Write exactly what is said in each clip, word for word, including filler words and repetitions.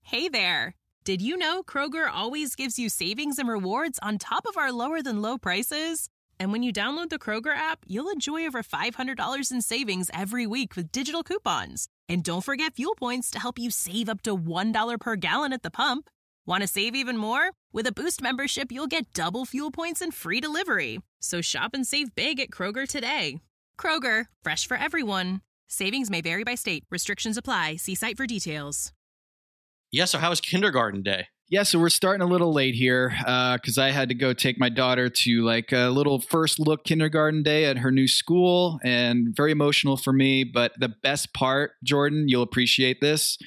Hey there. Did you know Kroger always gives you savings and rewards on top of our lower-than-low prices? And when you download the Kroger app, you'll enjoy over five hundred dollars in savings every week with digital coupons. And don't forget fuel points to help you save up to one dollar per gallon at the pump. Want to save even more? With a Boost membership, you'll get double fuel points and free delivery. So shop and save big at Kroger today. Kroger, fresh for everyone. Savings may vary by state. Restrictions apply. See site for details. Yeah, so how was kindergarten day? Yeah, so we're starting a little late here because uh, I had to go take my daughter to like a little first look kindergarten day at her new school, and very emotional for me. But the best part, Jordan, you'll appreciate this.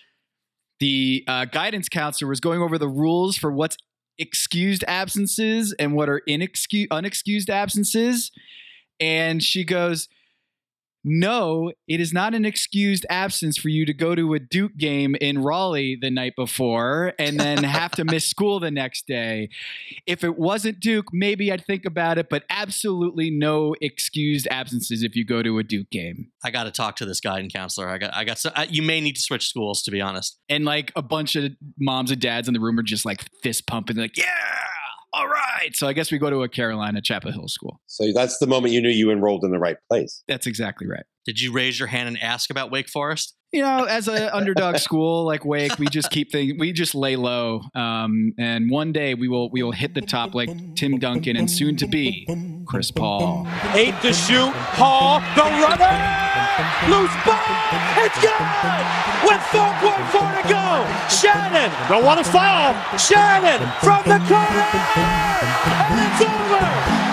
The uh, guidance counselor was going over the rules for what's excused absences and what are inexcused, unexcused absences. And she goes, no, it is not an excused absence for you to go to a Duke game in Raleigh the night before and then have to miss school the next day. If it wasn't Duke, maybe I'd think about it, but absolutely no excused absences if you go to a Duke game. I got to talk to this guidance counselor. I got, I got. So, I, you may need to switch schools, to be honest. And like a bunch of moms and dads in the room are just like fist pumping, like, yeah. All right. So I guess we go to a Carolina Chapel Hill school. So that's the moment you knew you enrolled in the right place. That's exactly right. Did you raise your hand and ask about Wake Forest? You know, as an underdog school like Wake, we just keep things, we just lay low. Um, and one day we will we will hit the top like Tim Duncan and soon to be Chris Paul. Eight to shoot. Paul, the runner. Loose ball. It's good. With four point four to go. Shannon. Don't want to foul. Shannon from the corner. And it's over.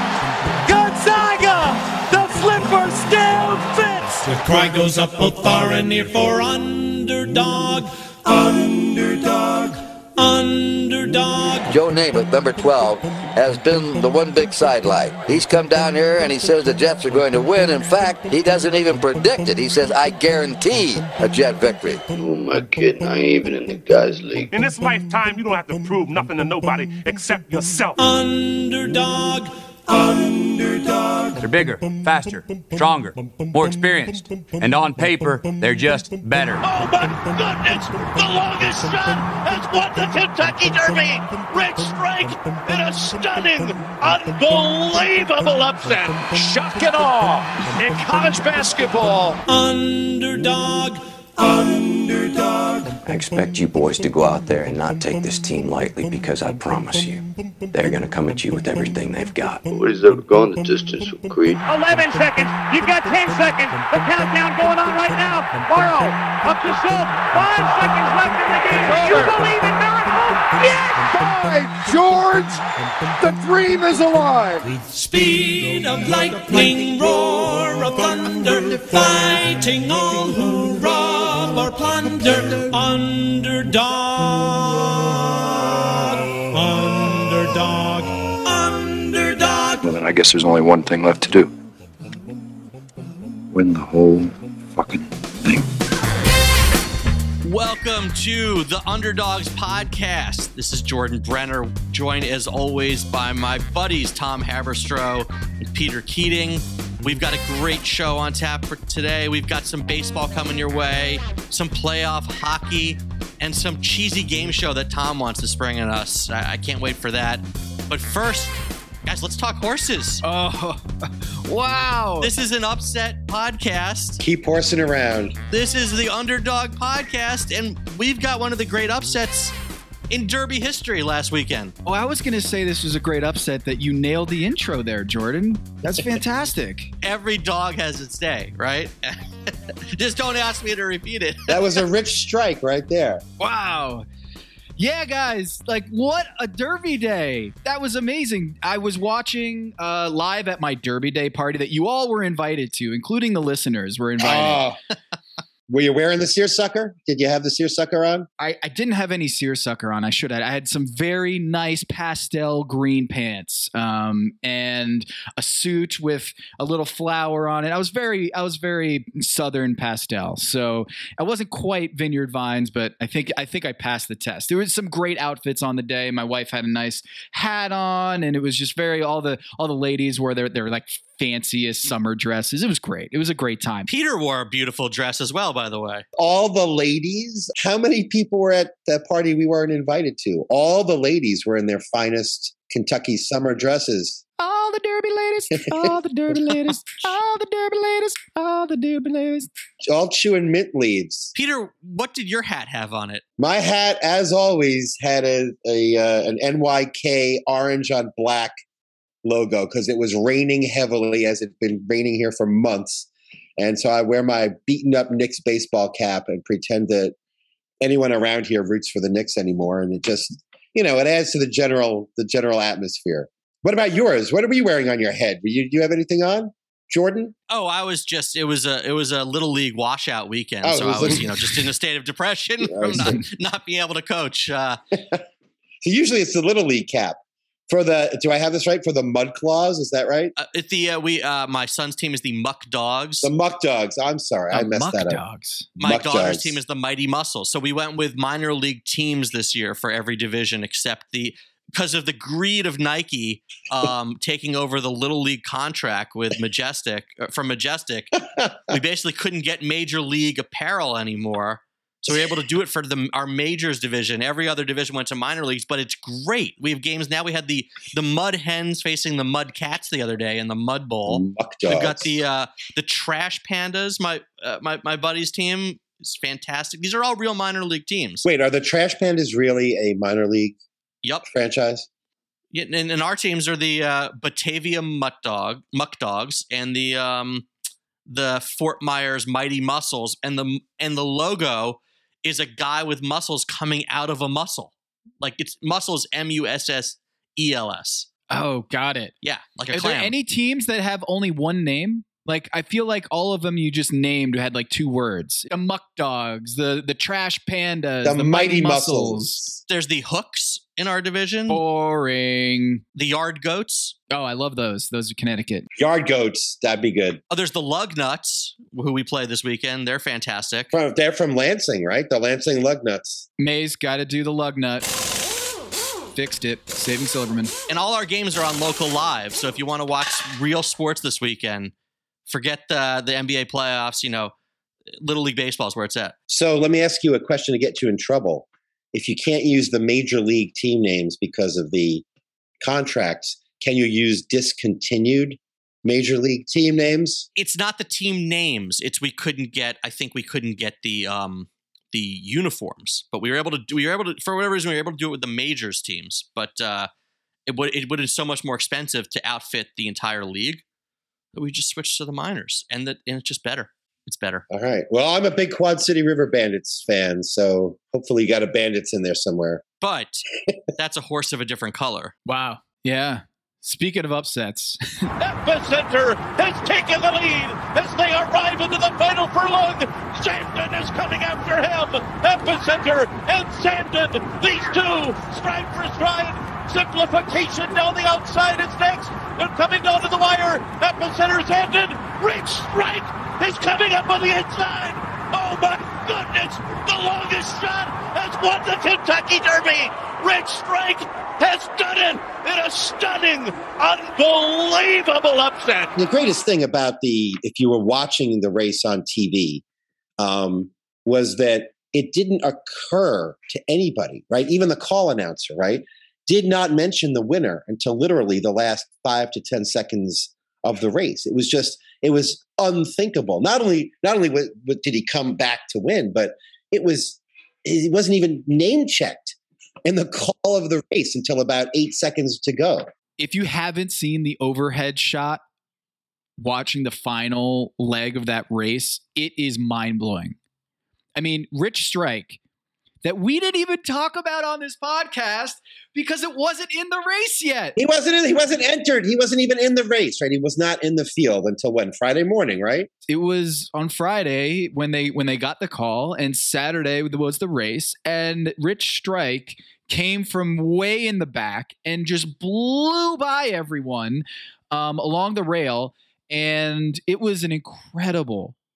Gonzaga. The flipper still fits. The cry goes up both far and near for underdog. Underdog. Underdog. Joe Namath, number twelve, has been the one big sidelight. He's come down here and he says the Jets are going to win. In fact, he doesn't even predict it. He says, I guarantee a Jet victory. Who am I kidding? I ain't even in the guys' league. In this lifetime, you don't have to prove nothing to nobody except yourself. Underdog. Underdog. They're bigger, faster, stronger, more experienced. And on paper, they're just better. Oh, my goodness! The longest shot has won the Kentucky Derby! Rick Strike in a stunning, unbelievable upset! Shock and awe in college basketball. Underdog. Underdog. I expect you boys to go out there and not take this team lightly, because I promise you, they're going to come at you with everything they've got. Nobody's ever gone the distance with Creed. eleven seconds. You've got ten seconds. The countdown going on right now. Morrow up to Schultz. Five seconds left in the game. You believe in miracles? Yes! By George, the dream is alive. With speed of lightning, roar of thunder, fighting all who rob or plunder. Underdog. Underdog. Underdog. Well, then I guess there's only one thing left to do. Win the whole fucking thing. Welcome to the Underdogs Podcast. This is Jordan Brenner, joined as always by my buddies Tom Haberstroh and Peter Keating. We've got a great show on tap for today. We've got some baseball coming your way, some playoff hockey, and some cheesy game show that Tom wants to spring on us. I, I can't wait for that. But first, guys, let's talk horses. Oh, wow. This is an upset podcast. Keep horsing around. This is the Underdog Podcast, and we've got one of the great upsets in Derby history last weekend. Oh, I was going to say this was a great upset that you nailed the intro there, Jordan. That's fantastic. Every dog has its day, right? Just don't ask me to repeat it. That was a Rich Strike right there. Wow. Yeah, guys, like what a Derby day. That was amazing. I was watching uh, live at my Derby Day party that you all were invited to, including the listeners were invited. Oh. Were you wearing the seersucker? Did you have the seersucker on? I, I didn't have any seersucker on. I should have. I had some very nice pastel green pants um, and a suit with a little flower on it. I was very, I was very Southern pastel. So I wasn't quite Vineyard Vines, but I think I think I passed the test. There was some great outfits on the day. My wife had a nice hat on, and it was just very all the all the ladies wore their their like fanciest summer dresses. It was great. It was a great time. Peter wore a beautiful dress as well, by the way. All the ladies, how many people were at that party we weren't invited to? All the ladies were in their finest Kentucky summer dresses. All the derby ladies, all the derby ladies, all the derby ladies, all the derby ladies. All chewing mint leaves. Peter, what did your hat have on it? My hat, as always, had a, a uh, an N Y K orange on black logo because it was raining heavily, as it's been raining here for months. And so I wear my beaten up Knicks baseball cap and pretend that anyone around here roots for the Knicks anymore. And it just, you know, it adds to the general the general atmosphere. What about yours? What are you wearing on your head? Do you, do you have anything on, Jordan? Oh, I was just, it was a, it was a little league washout weekend. Oh, so was I was, little... you know, just in a state of depression from not, not being able to coach. Uh, so usually it's the little league cap for the, do I have this right? For the Mud Claws. Is that right? Uh, it's the, uh, we, uh, my son's team is the Muck Dogs. The Muck Dogs. I'm sorry. Oh, I messed Muck that up. Dogs. My Muck daughter's Dogs. team is the Mighty Muscles. So we went with minor league teams this year for every division except the, because of the greed of Nike um, taking over the Little League contract with Majestic, uh, from Majestic, we basically couldn't get Major League apparel anymore. So we were able to do it for the, our majors division. Every other division went to minor leagues, but it's great. We have games now. We had the the Mud Hens facing the Mud Cats the other day in the Mud Bowl. Muck Dogs. We've got the uh, the Trash Pandas. My uh, my my buddy's team is fantastic. These are all real minor league teams. Wait, are the Trash Pandas really a minor league Yep. franchise? Yeah, and, and our teams are the uh, Batavia Muck Dog, Muck Dogs, and the um, the Fort Myers Mighty Muscles, and the and the logo is a guy with muscles coming out of a muscle, like it's muscles, M U S S E L S. Oh, got it. Yeah, like a Are clam. there any teams that have only one name? Like, I feel like all of them you just named had like two words. The Muck Dogs, the the Trash Pandas, The, the, Mighty, Mighty Muscles. Muscles. There's the Hooks in our division. Boring. The Yard Goats. Oh, I love those. Those are Connecticut. Yard Goats. That'd be good. Oh, there's the Lug Nuts, who we play this weekend. They're fantastic. From, they're from Lansing, right? The Lansing Lugnuts. Maze got to do the lug nut. Fixed it. Saving Silverman. And all our games are on local live. So if you want to watch real sports this weekend, forget the the N B A playoffs. You know, Little League Baseball is where it's at. So let me ask you a question to get you in trouble. If you can't use the major league team names because of the contracts, can you use discontinued major league team names? It's not the team names. It's we couldn't get. I think we couldn't get the um the uniforms, but we were able to. do We were able to, for whatever reason, we were able to do it with the majors teams. But uh, it would it would have been so much more expensive to outfit the entire league that we just switched to the minors, and that and it's just better. It's better. All right. Well, I'm a big Quad City River Bandits fan, so hopefully you got a Bandits in there somewhere. But that's a horse of a different color. Wow. Yeah. Speaking of upsets. Epicenter has taken the lead as they arrive into the final furlong. Sandon is coming after him. Epicenter and Sandon, these two, stride for stride. Simplification down the outside is next. They're coming down to the wire. Epicenter, Sandon, Rich Strike is coming up on the inside. Oh my goodness, the longest shot has won the Kentucky Derby. Rich Strike has done it in a stunning, unbelievable upset. The greatest thing about the, if you were watching the race on T V, um, was that it didn't occur to anybody, right? Even the call announcer, right? Did not mention the winner until literally the last five to ten seconds of the race. It was just, it was unthinkable. Not only, not only what, what did he come back to win, but it was, it wasn't even name checked in the call of the race until about eight seconds to go. If you haven't seen the overhead shot watching the final leg of that race, it is mind blowing. I mean, Rich Strike, that we didn't even talk about on this podcast because it wasn't in the race yet. He wasn't in, he wasn't entered. He wasn't even in the race, right? He was not in the field until when? Friday morning, right? It was on Friday when they when they got the call, and Saturday was the race, and Rich Strike came from way in the back and just blew by everyone um, along the rail, and it was an incredible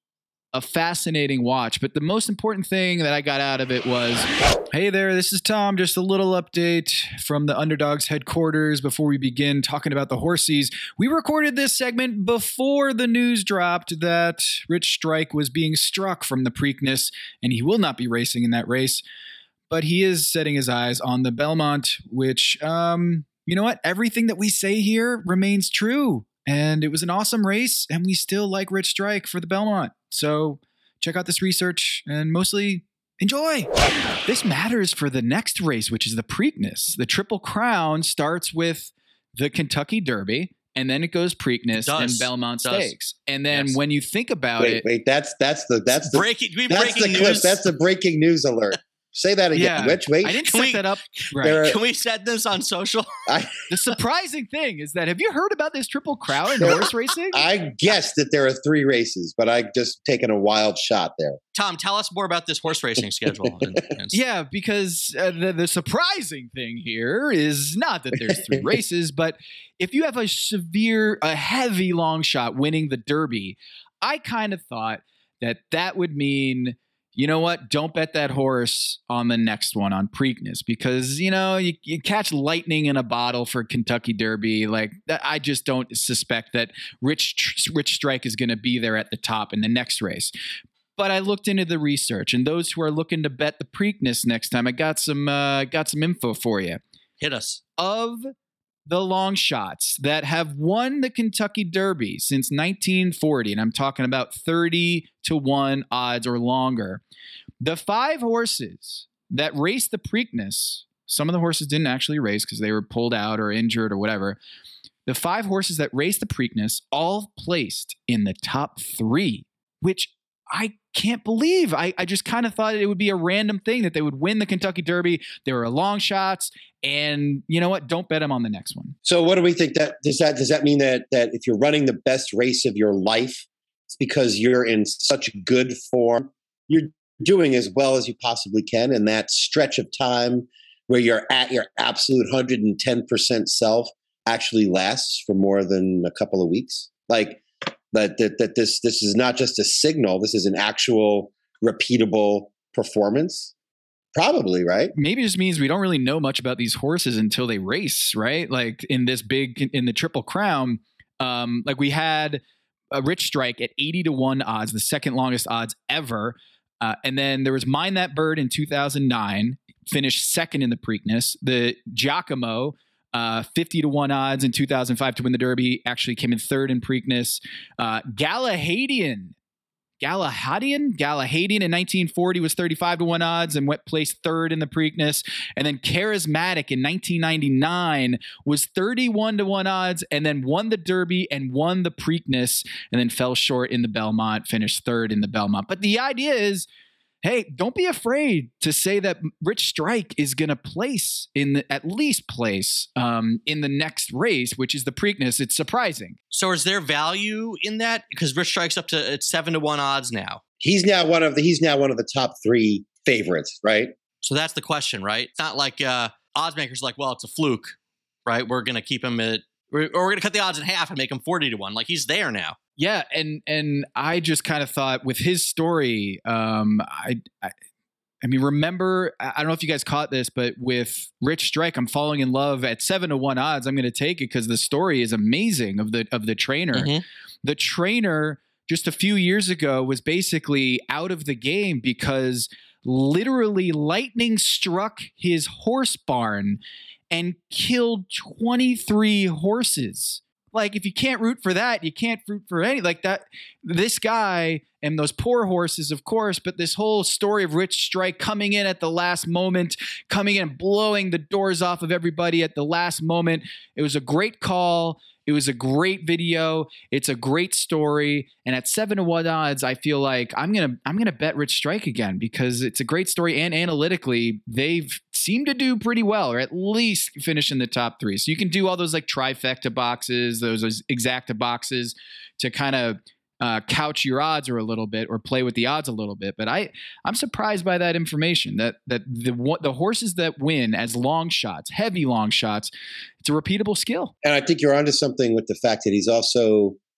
a fascinating watch. But the most important thing that I got out of it was, hey there, this is Tom. Just a little update from the Underdogs headquarters before we begin talking about the horsies. We recorded this segment before the news dropped that Rich Strike was being struck from the Preakness, and he will not be racing in that race. But he is setting his eyes on the Belmont, which, um, you know what? Everything that we say here remains true. And it was an awesome race, and we still like Rich Strike for the Belmont. So check out this research and mostly enjoy. This matters for the next race, which is the Preakness. The Triple Crown starts with the Kentucky Derby, and then it goes Preakness and Belmont Stakes. And then yes. when you think about wait, it, wait, that's that's the that's the breaking. We that's breaking the clip. news. That's the breaking news alert. Say that again, yeah, Rich. Wait, I didn't Can set we, that up. Right. Are, Can we set this on social? I, the surprising thing is that have you heard about this Triple Crown in horse racing? I guessed that there are three races, but I just taken a wild shot there. Tom, tell us more about this horse racing schedule. and, and... Yeah, because uh, the, the surprising thing here is not that there's three races, but if you have a severe, a heavy long shot winning the Derby, I kind of thought that that would mean, you know what? Don't bet that horse on the next one on Preakness because, you know, you, you catch lightning in a bottle for Kentucky Derby. Like that, I just don't suspect that Rich Rich Strike is going to be there at the top in the next race. But I looked into the research, and those who are looking to bet the Preakness next time, I got some uh, got some info for you. Hit us. Of the long shots that have won the Kentucky Derby since nineteen forty, and I'm talking about thirty to one odds or longer. The five horses that raced the Preakness, some of the horses didn't actually race because they were pulled out or injured or whatever. The five horses that raced the Preakness all placed in the top three, which I can't believe. I, I just kind of thought it would be a random thing that they would win the Kentucky Derby. They were long shots, and you know what? Don't bet them on the next one. So, what do we think? That does that does that mean that that if you're running the best race of your life, it's because you're in such good form, you're doing as well as you possibly can, and that stretch of time where you're at your absolute one hundred ten percent self actually lasts for more than a couple of weeks, like. That, that that this this is not just a signal. This is an actual repeatable performance. Probably, right? Maybe it just means we don't really know much about these horses until they race, right? Like in this big, in the Triple Crown, um, like we had a Rich Strike at eighty to one odds, the second longest odds ever. Uh, and then there was Mind That Bird in two thousand nine, finished second in the Preakness. The Giacomo, Uh, fifty to one odds in two thousand five to win the Derby, actually came in third in Preakness. Uh, Galahadian, Galahadian, Galahadian in nineteen forty was thirty-five to one odds and went placed third in the Preakness. And then Charismatic in nineteen ninety-nine was thirty-one to one odds and then won the Derby and won the Preakness and then fell short in the Belmont, finished third in the Belmont. But the idea is, hey, don't be afraid to say that Rich Strike is going to place in the, at least place um, in the next race, which is the Preakness. It's surprising. So is there value in that? Because Rich Strike's up to it's seven to one odds now. He's now one of the he's now one of the top three favorites, right? So that's the question, right? It's not like uh, odds makers like, well, it's a fluke, right? We're going to keep him at, or we're going to cut the odds in half and make him forty to one. Like he's there now. Yeah, and and I just kind of thought with his story, um, I, I, I mean, remember, I don't know if you guys caught this, but with Rich Strike, I'm falling in love at seven to one odds. I'm going to take it because the story is amazing of the of the trainer. Mm-hmm. The trainer just a few years ago was basically out of the game because literally lightning struck his horse barn and killed twenty-three horses. Like, if you can't root for that, you can't root for any like that. This guy and those poor horses, of course, but this whole story of Rich Strike coming in at the last moment, coming in and blowing the doors off of everybody at the last moment. It was a great call. It was a great video. It's a great story. And at seven to one odds, I feel like I'm gonna I'm gonna bet Rich Strike again because it's a great story. And analytically, they've seemed to do pretty well, or at least finish in the top three. So you can do all those like trifecta boxes, those, those exacta boxes to kind of uh, couch your odds or a little bit, or play with the odds a little bit. But I I'm surprised by that information that that the the horses that win as long shots, heavy long shots, it's a repeatable skill. And I think you're onto something with the fact that he's also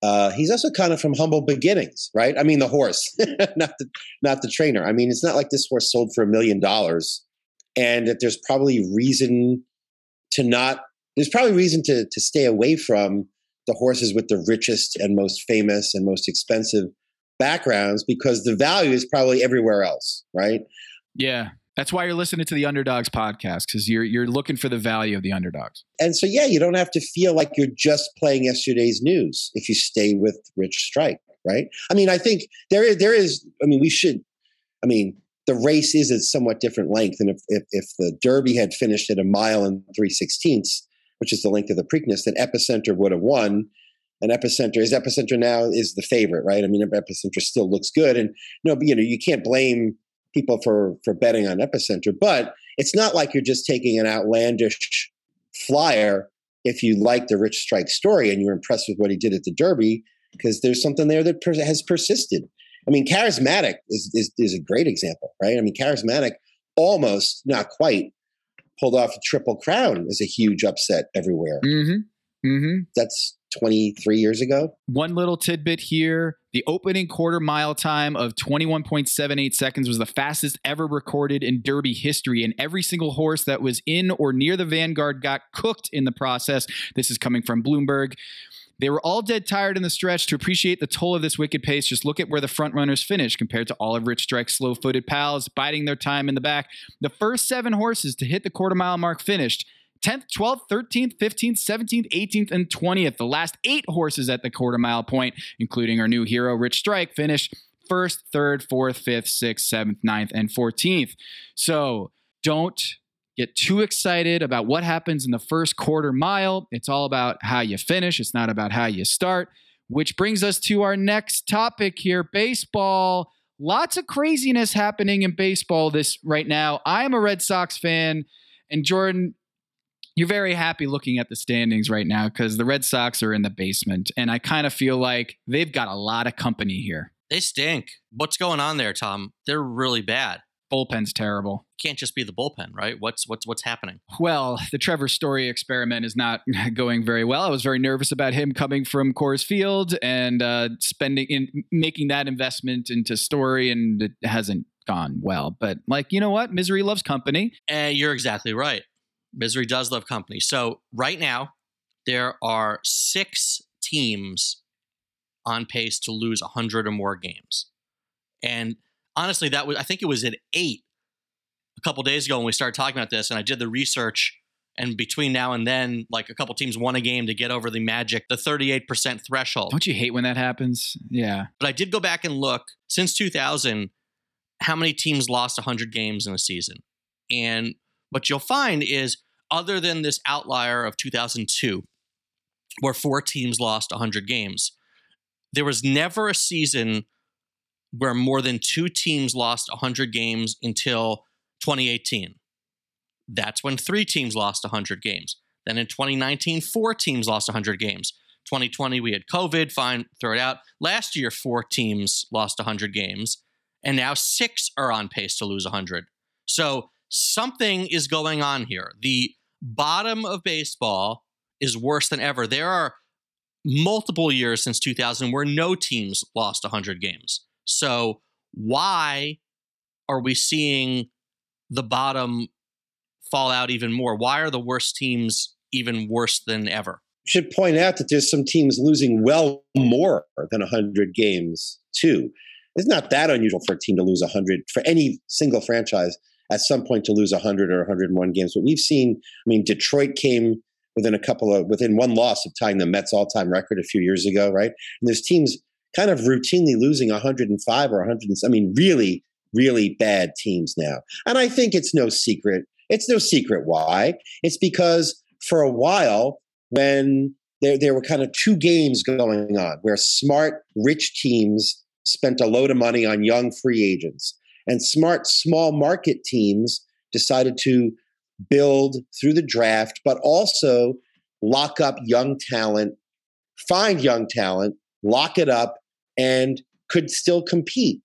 uh, he's also kind of from humble beginnings, right? I mean, the horse, not the not the trainer. I mean, it's not like this horse sold for a million dollars, and that there's probably reason to not. There's probably reason to to stay away from the horses with the richest and most famous and most expensive backgrounds, because the value is probably everywhere else, right? Yeah. That's why you're listening to the Underdogs podcast, because you're you're looking for the value of the underdogs. And so, yeah, you don't have to feel like you're just playing yesterday's news if you stay with Rich Strike, right? I mean, I think there is, there is, I mean, we should, I mean, the race is at somewhat different length. And if, if, if the Derby had finished at a mile and three sixteenths, which is the length of the Preakness, then Epicenter would have won. And Epicenter is Epicenter now is the favorite, right? I mean, Epicenter still looks good. And, no, but, you know, you can't blame people for for betting on Epicenter, but it's not like you're just taking an outlandish flyer if you like the Rich Strike story and you're impressed with what he did at the Derby, because there's something there that per- has persisted. I mean, Charismatic is, is is a great example, right? I mean, Charismatic almost, not quite, pulled off a Triple Crown as a huge upset everywhere. Mm-hmm. Mm-hmm. That's twenty-three years ago. One little tidbit here. The opening quarter mile time of twenty-one point seven eight seconds was the fastest ever recorded in Derby history. And every single horse that was in or near the vanguard got cooked in the process. This is coming from Bloomberg. They were all dead tired in the stretch. To appreciate the toll of this wicked pace, just look at where the front runners finished compared to all of Rich Strike's slow-footed pals, biding their time in the back. The first seven horses to hit the quarter mile mark finished tenth, twelfth, thirteenth, fifteenth, seventeenth, eighteenth, and twentieth. The last eight horses at the quarter mile point, including our new hero, Rich Strike, finished first, third, fourth, fifth, sixth, seventh, ninth, and fourteenth. So don't get too excited about what happens in the first quarter mile. It's all about how you finish. It's not about how you start, which brings us to our next topic here, baseball. Lots of craziness happening in baseball this right now. I am a Red Sox fan, and Jordan, you're very happy looking at the standings right now because the Red Sox are in the basement, and I kind of feel like they've got a lot of company here. They stink. What's going on there, Tom? They're really bad. Bullpen's terrible. Can't just be the bullpen, right? What's what's what's happening? Well, the Trevor Story experiment is not going very well. I was very nervous about him coming from Coors Field and uh, spending in making that investment into Story, and it hasn't gone well. But like, you know what? Misery loves company. And you're exactly right. Misery does love company. So right now, there are six teams on pace to lose one hundred or more games. And honestly, that was I think it was at eight a couple days ago when we started talking about this, and I did the research. And between now and then, like a couple teams won a game to get over the magic, the thirty-eight percent threshold. Don't you hate when that happens? Yeah. But I did go back and look since two thousand, how many teams lost one hundred games in a season. And what you'll find is, other than this outlier of two thousand two, where four teams lost one hundred games, there was never a season where more than two teams lost one hundred games until twenty eighteen. That's when three teams lost one hundred games. Then in twenty nineteen, four teams lost one hundred games. twenty twenty, we had COVID, fine, throw it out. Last year, four teams lost one hundred games, and now six are on pace to lose one hundred. So something is going on here. The bottom of baseball is worse than ever. There are multiple years since two thousand where no teams lost one hundred games. So why are we seeing the bottom fall out even more? Why are the worst teams even worse than ever? Should point out that there's some teams losing well more than one hundred games too. It's not that unusual for a team to lose one hundred, for any single franchise at some point to lose one hundred or one hundred one games. But we've seen, I mean, Detroit came within a couple of, within one loss of tying the Mets all-time record a few years ago, right? And there's teams kind of routinely losing one hundred five or one hundred, I mean, really, really bad teams now. And I think it's no secret. It's no secret why. It's because for a while, when there, there were kind of two games going on where smart, rich teams spent a load of money on young free agents, and smart, small market teams decided to build through the draft, but also lock up young talent, find young talent, lock it up, and could still compete.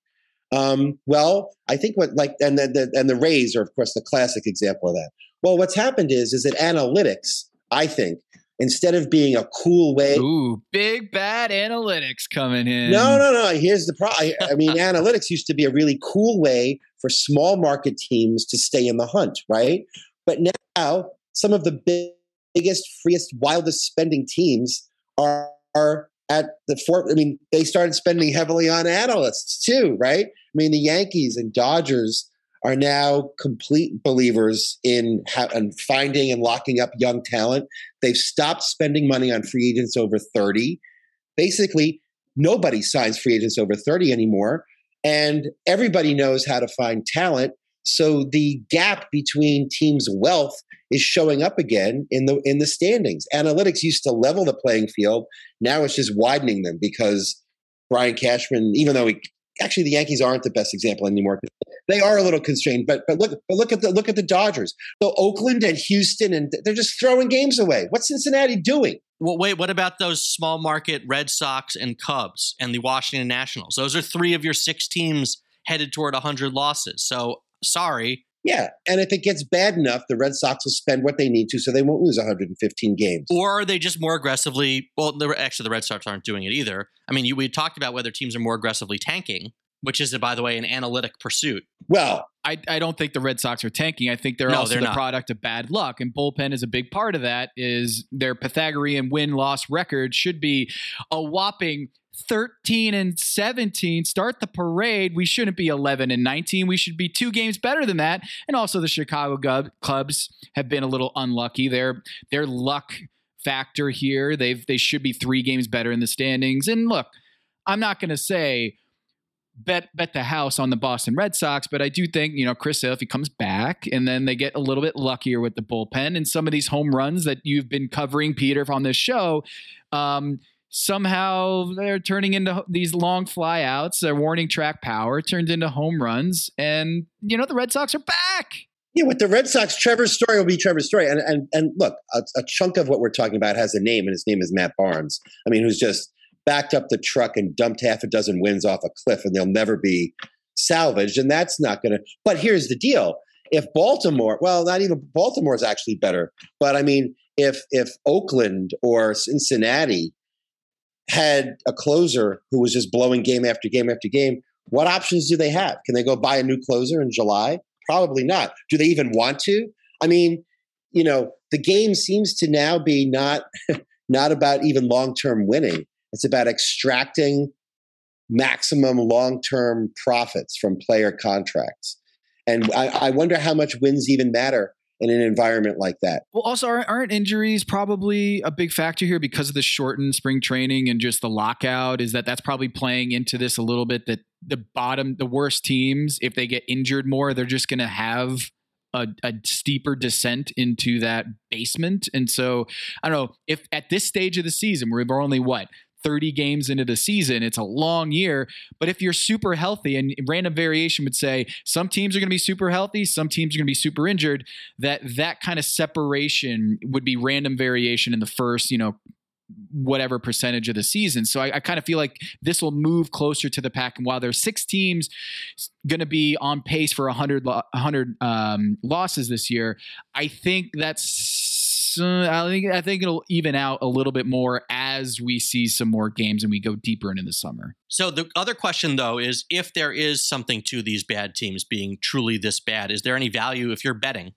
Um, well, I think what like and the, the and the Rays are, of course, the classic example of that. Well, what's happened is is that analytics, I think, instead of being a cool way. Ooh, big bad analytics coming in. No, no, no. Here's the problem. I mean, analytics used to be a really cool way for small market teams to stay in the hunt, right? But now some of the big, biggest, freest, wildest spending teams are, are at the fort. I mean, they started spending heavily on analysts too, right? I mean, the Yankees and Dodgers are now complete believers in, ha- in finding and locking up young talent. They've stopped spending money on free agents over thirty. Basically, nobody signs free agents over thirty anymore. And everybody knows how to find talent. So the gap between teams' wealth is showing up again in the in the standings. Analytics used to level the playing field. Now it's just widening them because Brian Cashman, even though he actually the Yankees aren't the best example anymore. They are a little constrained, but but look but look at the look at the Dodgers. So Oakland and Houston, and they're just throwing games away. What's Cincinnati doing? Well, wait, what about those small market Red Sox and Cubs and the Washington Nationals? Those are three of your six teams headed toward one hundred losses. So sorry. Yeah, and if it gets bad enough, the Red Sox will spend what they need to so they won't lose one hundred fifteen games. Or are they just more aggressively – well, the, actually, the Red Sox aren't doing it either. I mean, you, we talked about whether teams are more aggressively tanking, which is, by the way, an analytic pursuit. Well, I, I don't think the Red Sox are tanking. I think they're no, also they're the not. product of bad luck. And bullpen is a big part of that. Is their Pythagorean win-loss record should be a whopping thirteen and seventeen. Start the parade. We shouldn't be eleven and nineteen. We should be two games better than that. And also the Chicago Gub- Cubs have been a little unlucky. Their their luck factor here, they've they should be three games better in the standings. And look, I'm not going to say bet bet the house on the Boston Red Sox, but I do think, you know, Chris Sale, if he comes back and then they get a little bit luckier with the bullpen and some of these home runs that you've been covering, Peter, on this show, um, somehow they're turning into these long flyouts. Their warning track power turned into home runs. And, you know, the Red Sox are back. Yeah, with the Red Sox, Trevor's story will be Trevor's story. And and and look, a, a chunk of what we're talking about has a name, and his name is Matt Barnes. I mean, who's just backed up the truck and dumped half a dozen wins off a cliff, and they'll never be salvaged. And that's not going to – but here's the deal. If Baltimore – well, not even – Baltimore is actually better. But, I mean, if if Oakland or Cincinnati had a closer who was just blowing game after game after game, what options do they have? Can they go buy a new closer in July? Probably not. Do they even want to? I mean, you know, the game seems to now be not not about even long-term winning. It's about extracting maximum long-term profits from player contracts. And I, I wonder how much wins even matter in an environment like that. Well, also, aren't, aren't injuries probably a big factor here because of the shortened spring training and just the lockout? Is that that's probably playing into this a little bit, that the bottom, the worst teams, if they get injured more, they're just going to have a, a steeper descent into that basement. And so, I don't know, if at this stage of the season, where we're only, what, thirty games into the season, it's a long year. But if you're super healthy, and random variation would say some teams are going to be super healthy, some teams are going to be super injured, that that kind of separation would be random variation in the first, you know, whatever percentage of the season. So I, I kind of feel like this will move closer to the pack. And while there's six teams going to be on pace for one hundred, one hundred um, losses this year, I think that's Uh, I think I think it'll even out a little bit more as we see some more games and we go deeper into the summer. So the other question, though, is if there is something to these bad teams being truly this bad, is there any value if you're betting?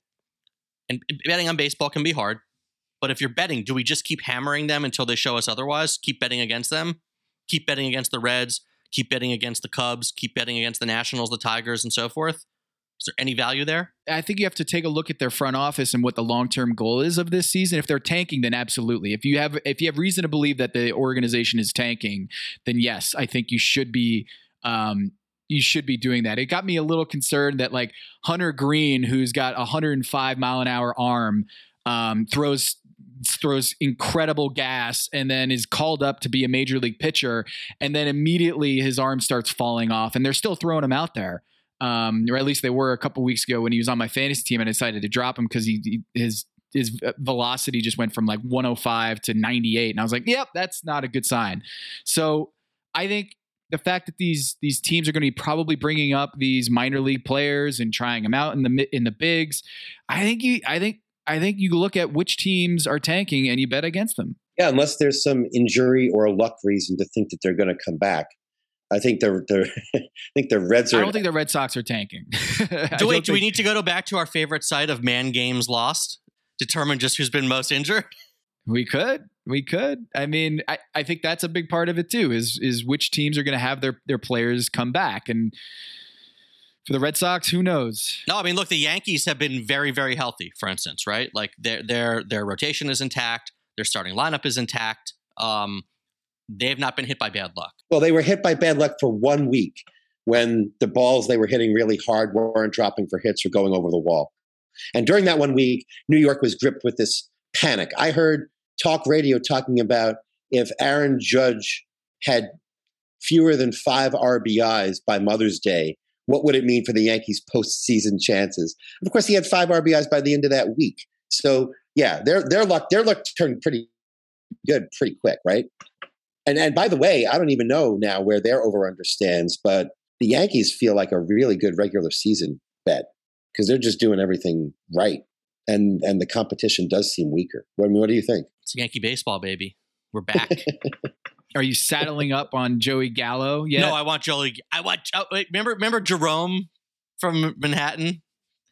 And betting on baseball can be hard, but if you're betting, do we just keep hammering them until they show us otherwise? Keep betting against them? Keep betting against the Reds? Keep betting against the Cubs? Keep betting against the Nationals, the Tigers, and so forth? Is there any value there? I think you have to take a look at their front office and what the long-term goal is of this season. If they're tanking, then absolutely. If you have if you have reason to believe that the organization is tanking, then yes, I think you should be um, you should be doing that. It got me a little concerned that like Hunter Green, who's got a one hundred five mile an hour arm, um, throws throws incredible gas and then is called up to be a major league pitcher, and then immediately his arm starts falling off, and they're still throwing him out there. Um, or at least they were a couple weeks ago when he was on my fantasy team, and I decided to drop him because he, he his his velocity just went from like one oh five to ninety-eight, and I was like, "Yep, that's not a good sign." So I think the fact that these these teams are going to be probably bringing up these minor league players and trying them out in the in the bigs, I think you I think I think you look at which teams are tanking and you bet against them. Yeah, unless there's some injury or a luck reason to think that they're going to come back. I think the the I think the Reds are. I don't think the Red Sox are tanking. do wait, do we need to go to back to our favorite site of man games lost? Determine just who's been most injured? We could. We could. I mean, I, I think that's a big part of it too, is is which teams are going to have their, their players come back. And for the Red Sox, who knows? No, I mean, look, the Yankees have been very, very healthy, for instance, right? Like their their their rotation is intact. Their starting lineup is intact. Um, they've not been hit by bad luck. Well, they were hit by bad luck for one week when the balls they were hitting really hard weren't dropping for hits or going over the wall. And during that one week, New York was gripped with this panic. I heard talk radio talking about if Aaron Judge had fewer than five R B Is by Mother's Day, what would it mean for the Yankees' postseason chances? Of course, he had five R B Is by the end of that week. So, yeah, their their luck their luck turned pretty good pretty quick, right? And and by the way, I don't even know now where their over-under stands, but the Yankees feel like a really good regular season bet because they're just doing everything right. And and the competition does seem weaker. What, I mean, what do you think? It's Yankee baseball, baby. We're back. Are you saddling up on Joey Gallo yet? No, I want Joey. I want. Oh, wait, remember, remember Jerome from Manhattan?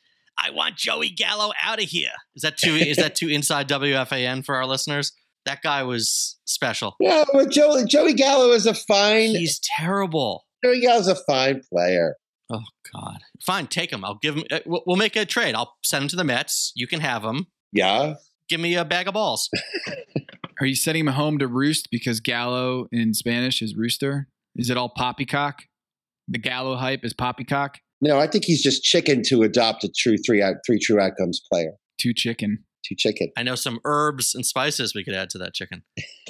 I want Joey Gallo out of here. Is that too? Is that too inside W F A N for our listeners? That guy was special. Yeah, but Joey, Joey Gallo is a fine. He's terrible. Joey Gallo's a fine player. Oh God, fine. Take him. I'll give him. We'll make a trade. I'll send him to the Mets. You can have him. Yeah. Give me a bag of balls. Are you sending him home to roost because Gallo in Spanish is rooster? Is it all poppycock? The Gallo hype is poppycock? No, I think he's just chicken to adopt a true three out three true outcomes player. Too chicken. Too chicken. I know some herbs and spices we could add to that chicken.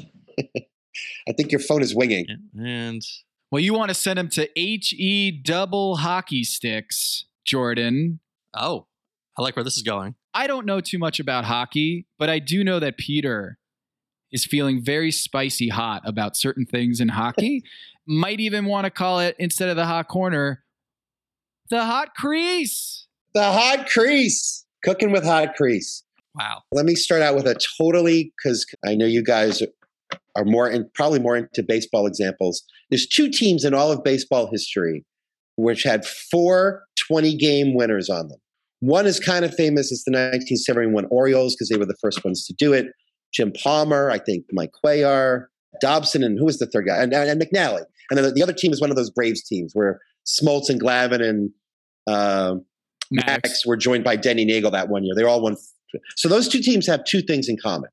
I think your phone is winging. And well, you want to send him to H E double hockey sticks, Jordan. Oh, I like where this is going. I don't know too much about hockey, but I do know that Peter is feeling very spicy hot about certain things in hockey. Might even want to call it, instead of the hot corner, the hot crease. The hot crease. Cooking with hot crease. Wow. Let me start out with a totally, because I know you guys are more in, probably more into baseball examples. There's two teams in all of baseball history which had four twenty-game winners on them. One is kind of famous. It's the nineteen seventy-one Orioles because they were the first ones to do it. Jim Palmer, I think Mike Cuellar, Dobson, and who was the third guy? And, and, and McNally. And then the other team is one of those Braves teams where Smoltz and Glavine and uh, Max were joined by Denny Nagel that one year. They all won. So those two teams have two things in common.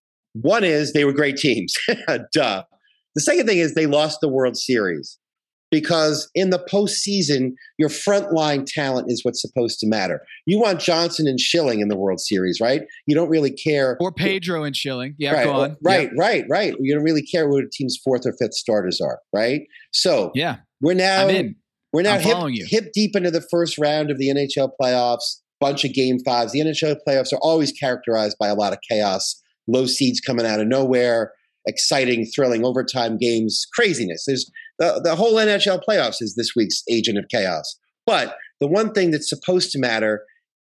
One is they were great teams. Duh. The second thing is they lost the World Series because in the postseason, your frontline talent is what's supposed to matter. You want Johnson and Schilling in the World Series, right? You don't really care. Or Pedro and Schilling. Yeah, right, go on. Right, yep. right, right. You don't really care what a team's fourth or fifth starters are, right? So yeah, we're now I'm in. we're now I'm hip, following you. hip deep into the first round of the N H L playoffs. Bunch of game fives. The N H L playoffs are always characterized by a lot of chaos, low seeds coming out of nowhere, exciting, thrilling overtime games, craziness. There's the, the whole N H L playoffs is this week's agent of chaos. But the one thing that's supposed to matter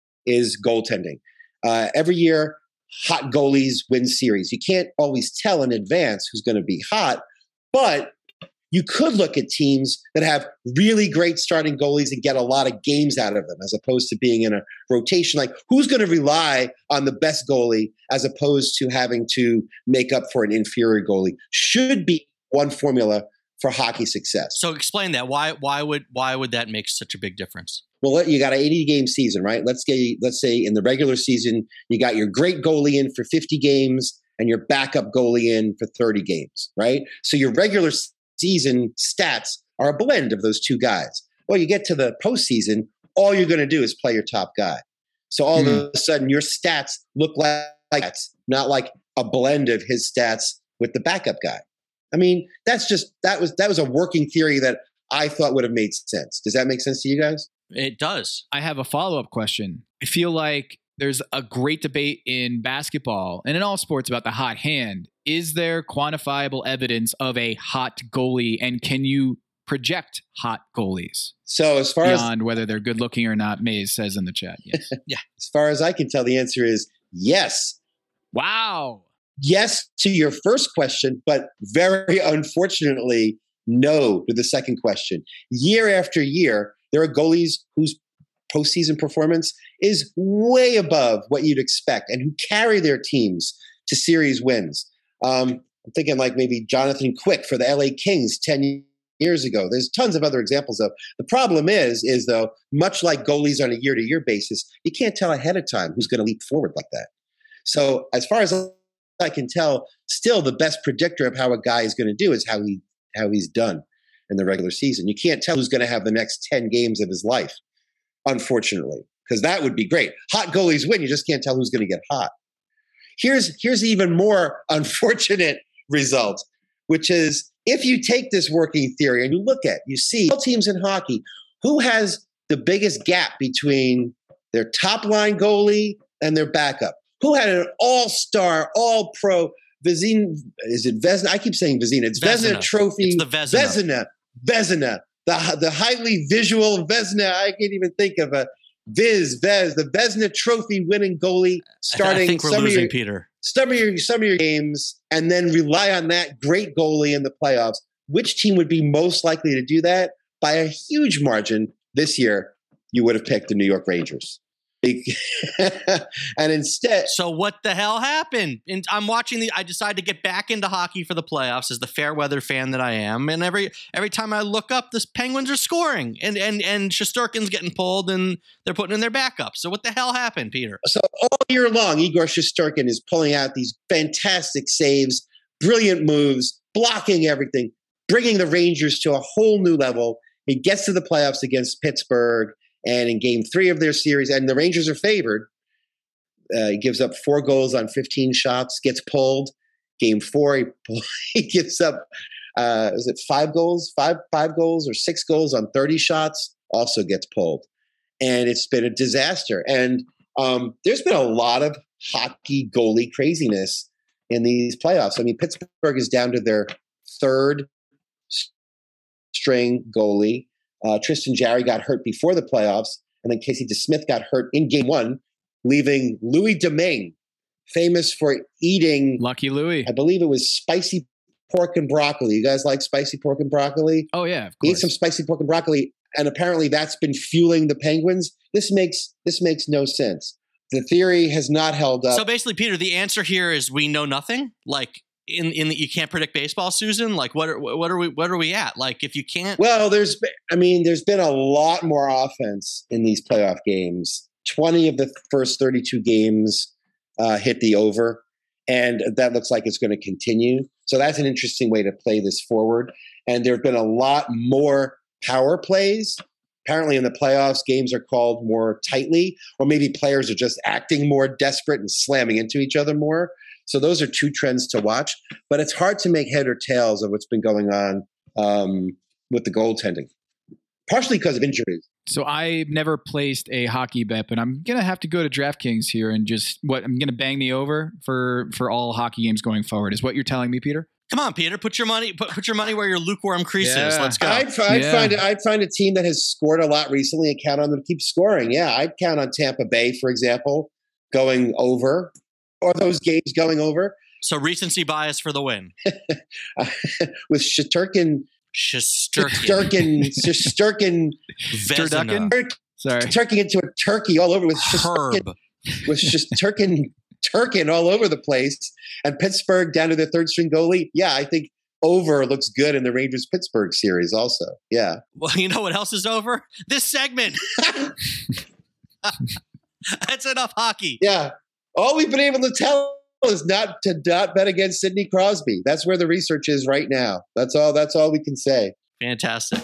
is goaltending. Uh, every year, hot goalies win series. You can't always tell in advance who's going to be hot, but you could look at teams that have really great starting goalies and get a lot of games out of them as opposed to being in a rotation. Like, who's going to rely on the best goalie as opposed to having to make up for an inferior goalie? Should be one formula for hockey success. So explain that. Why why would why would that make such a big difference? Well, you got an eighty game season, right? Let's get let's say in the regular season, you got your great goalie in for fifty games and your backup goalie in for thirty games, right? So your regular season stats are a blend of those two guys. Well, you get to the postseason, all you're going to do is play your top guy. So all mm. of a sudden, your stats look like, like that's not like a blend of his stats with the backup guy. I mean, that's just that was that was a working theory that I thought would have made sense. Does that make sense to you guys? It does. I have a follow-up question. I feel like there's a great debate in basketball and in all sports about the hot hand. Is there quantifiable evidence of a hot goalie, and can you project hot goalies? So as far beyond as whether they're good looking or not, Mays says in the chat. Yes. Yeah. As far as I can tell, the answer is Yes. Wow. Yes to your first question, but very unfortunately, no to the second question. Year after year, there are goalies whose postseason performance is way above what you'd expect and who carry their teams to series wins. Um, I'm thinking like maybe Jonathan Quick for the L A Kings ten years ago. There's tons of other examples of. The problem is, is though, much like goalies on a year-to-year basis, you can't tell ahead of time who's going to leap forward like that. So as far as I can tell, still the best predictor of how a guy is going to do is how he how he's done in the regular season. You can't tell who's going to have the next ten games of his life, unfortunately, because that would be great. Hot goalies win. You just can't tell who's going to get hot. Here's here's even more unfortunate result, which is if you take this working theory and you look at, you see all teams in hockey, who has the biggest gap between their top line goalie and their backup? Who had an all-star, all-pro Vezina? Is it Vezina? I keep saying Vezina. It's Vezina, Vezina Trophy. It's the Vezina. Vezina. Vezina. The, the highly visual Vezina. I can't even think of a Viz, Vez, the Vezina Trophy winning goalie starting I think we're some, losing of your, Peter. Some, of your, some of your games and then rely on that great goalie in the playoffs. Which team would be most likely to do that? By a huge margin this year, you would have picked the New York Rangers. And instead, so what the hell happened? And I'm watching the. I decided to get back into hockey for the playoffs as the fair weather fan that I am. And every every time I look up, the Penguins are scoring, and and and Shesterkin's getting pulled, and they're putting in their backup. So what the hell happened, Peter? So all year long, Igor Shesterkin is pulling out these fantastic saves, brilliant moves, blocking everything, bringing the Rangers to a whole new level. He gets to the playoffs against Pittsburgh. And in game three of their series, and the Rangers are favored, uh, he gives up four goals on fifteen shots, gets pulled. Game four, he, pull, he gives up, uh, is it five goals, five five goals or six goals on thirty shots, also gets pulled. And it's been a disaster. And um, there's been a lot of hockey goalie craziness in these playoffs. I mean, Pittsburgh is down to their third string goalie. Uh, Tristan Jarry got hurt before the playoffs, and then Casey DeSmith got hurt in game one, leaving Louis Domingue, famous for eating Lucky Louis. I believe it was spicy pork and broccoli. You guys like spicy pork and broccoli? Oh yeah, of course. He ate some spicy pork and broccoli, and apparently that's been fueling the Penguins. This makes this makes no sense. The theory has not held up. So basically, Peter, the answer here is we know nothing. Like. In in the, you can't predict baseball, Susan. Like what are what are we what are we at? Like if you can't. Well, there's I mean there's been a lot more offense in these playoff games. twenty of the first thirty-two games uh, hit the over, and that looks like it's going to continue. So that's an interesting way to play this forward. And there have been a lot more power plays. Apparently, in the playoffs, games are called more tightly, or maybe players are just acting more desperate and slamming into each other more. So those are two trends to watch, but it's hard to make head or tails of what's been going on um, with the goaltending, partially because of injuries. So I've never placed a hockey bet, but I'm going to have to go to DraftKings here and just what I'm going to bang the over for, for all hockey games going forward. Is what you're telling me, Peter? Come on, Peter, put your money, put, put your money where your lukewarm crease yeah. is. Let's go. I'd, I'd yeah. find I'd find a team that has scored a lot recently and count on them to keep scoring. Yeah. I'd count on Tampa Bay, for example, going over. Or those games going over. So recency bias for the win. With Shesterkin. Shesterkin. Shesterkin. Shesterkin. Vezina. Sorry. Turking into a turkey all over with Herb. Shesterkin. With Shesterkin. Turkin all over the place. And Pittsburgh down to their third string goalie. Yeah, I think over looks good in the Rangers-Pittsburgh series also. Yeah. Well, you know what else is over? This segment. That's enough hockey. Yeah. All we've been able to tell is not to not bet against Sidney Crosby. That's where the research is right now. That's all. That's all we can say. Fantastic.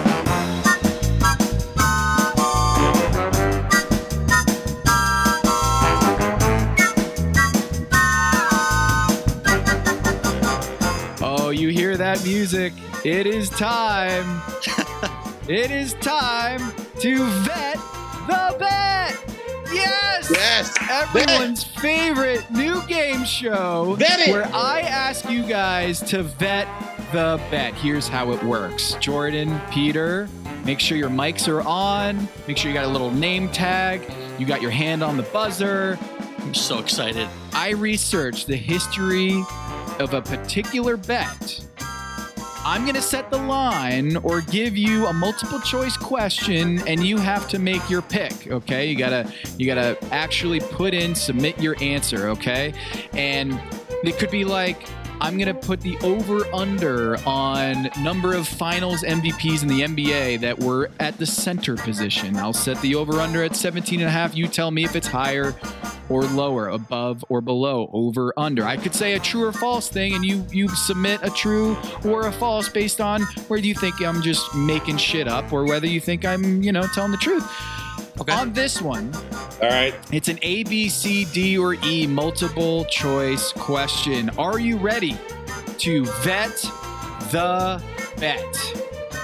Oh, you hear that music? It is time. It is time to vet the bet. Yes! Yes! Everyone's bet. favorite new game show where I ask you guys to vet the bet. Here's how it works. Jordan, Peter, make sure your mics are on. Make sure you got a little name tag. You got your hand on the buzzer. I'm so excited. I researched the history of a particular bet. I'm going to set the line or give you a multiple choice question and you have to make your pick, okay? You got to you got to actually put in, submit your answer, okay? And it could be like, I'm going to put the over-under on number of finals M V Ps in the N B A that were at the center position. I'll set the over-under at seventeen and a half. You tell me if it's higher or lower, above or below, over, under. I could say a true or false thing, and you you submit a true or a false based on whether you think I'm just making shit up or whether you think I'm, you know, telling the truth. Okay. On this one, all right, it's an A, B, C, D, or E multiple choice question. Are you ready to vet the bet?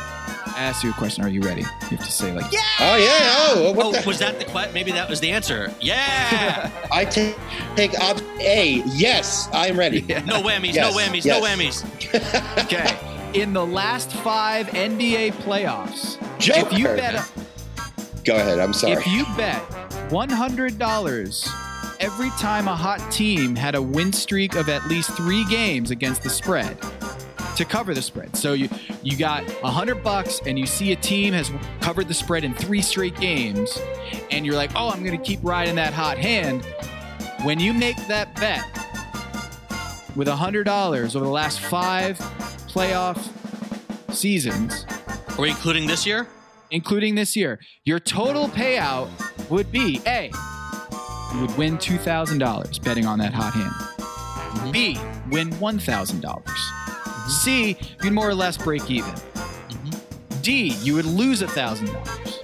I asked you a question. Are you ready? You have to say like, yeah. Oh yeah. Oh, what oh the- was that the question? Maybe that was the answer. Yeah. I take take option A. Yes, I'm ready. Yeah. No whammies. Yes, No whammies. yes. No whammies. Okay. In the last five N B A playoffs, Joker. if you bet, a, Go ahead. I'm sorry. if you bet one hundred dollars every time a hot team had a win streak of at least three games against the spread to cover the spread. So you you got a hundred bucks and you see a team has covered the spread in three straight games and you're like, oh, I'm going to keep riding that hot hand. When you make that bet with a hundred dollars over the last five playoff seasons, Are we including this year? including this year, your total payout would be A, you would win two thousand dollars betting on that hot hand. Mm-hmm. B, win one thousand dollars. Mm-hmm. C, you'd more or less break even. Mm-hmm. D, you would lose one thousand dollars.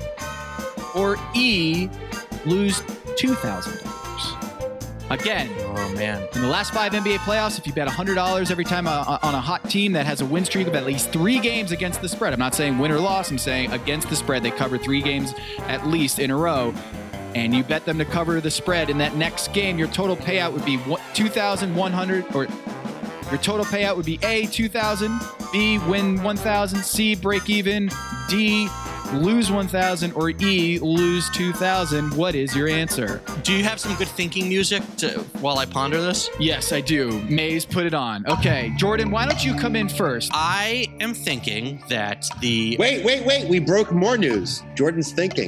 Or E, lose two thousand dollars. Again, Oh, man. in the last five N B A playoffs, if you bet one hundred dollars every time uh, on a hot team that has a win streak of at least three games against the spread, I'm not saying win or loss, I'm saying against the spread, they cover three games at least in a row, and you bet them to cover the spread in that next game, your total payout would be two thousand one hundred dollars, or your total payout would be A, two thousand dollars, B, win one thousand dollars, C, break even, D, lose one thousand dollars, or E, lose two thousand dollars. What is your answer? Do you have some good thinking music to, while I ponder this? Yes, I do. Maze, put it on. Okay, Jordan, why don't you come in first? I am thinking that the... Wait, wait, wait. We broke more news. Jordan's thinking.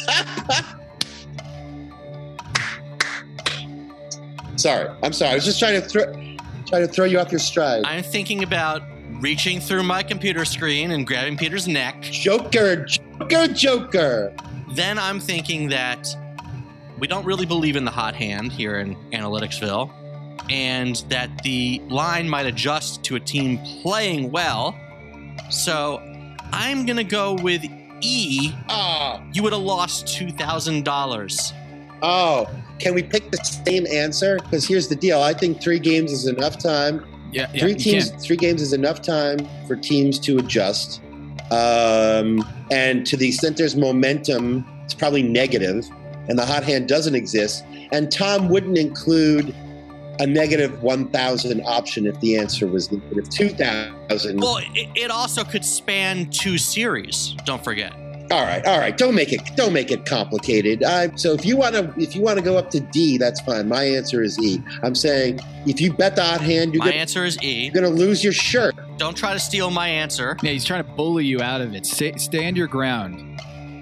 Sorry. I'm sorry. I was just trying to throw trying to throw you off your stride. I'm thinking about reaching through my computer screen and grabbing Peter's neck. Joker, Joker, Joker. Then I'm thinking that we don't really believe in the hot hand here in Analyticsville, and that the line might adjust to a team playing well. So I'm going to go with E. Oh. You would have lost two thousand dollars. Oh, can we pick the same answer? Because here's the deal. I think three games is enough time. Yeah, yeah, three you teams. can. Three games is enough time for teams to adjust. Um, and to the extent there's momentum, it's probably negative, and the hot hand doesn't exist. And Tom wouldn't include a negative one thousand option if the answer was negative two thousand. Well, it, it also could span two series. Don't forget. All right, all right. Don't make it. Don't make it complicated. Uh, so if you want to, if you want to go up to D, that's fine. My answer is E. I'm saying if you bet the hot hand, you're My gonna, answer is E. you're going to lose your shirt. Don't try to steal my answer. Yeah, he's trying to bully you out of it. Stay, stand your ground.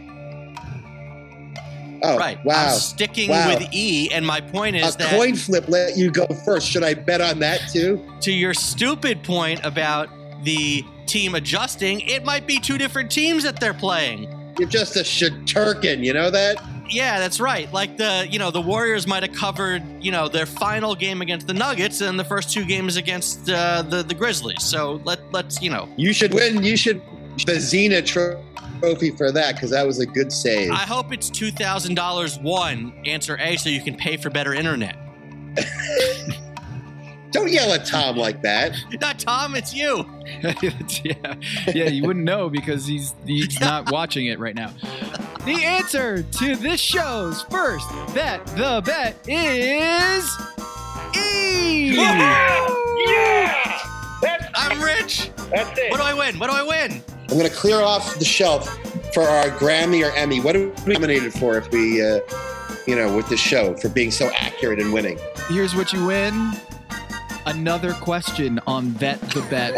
Oh, Right. wow. I'm sticking Wow. with E, and my point is A that coin flip let you go first. Should I bet on that too? to your stupid point about the team adjusting, it might be two different teams that they're playing. You're just a shaturkin, you know that? Yeah, that's right. Like the, you know, the Warriors might have covered, you know, their final game against the Nuggets and the first two games against uh, the the Grizzlies. So let let's, you know, You should win. You should the Xena tro- trophy for that because that was a good save. I hope it's two thousand dollars one, answer A, so you can pay for better internet. Don't yell at Tom like that. Not Tom, it's you. yeah, yeah, you wouldn't know because he's he's not watching it right now. The answer to this show's first bet, the bet is E. Yeah! That's, I'm rich. that's it. What do I win? What do I win? I'm going to clear off the shelf for our Grammy or Emmy. What are we nominated for if we uh, you know, with the show for being so accurate and winning. Here's what you win. Another question on Bet the Bet.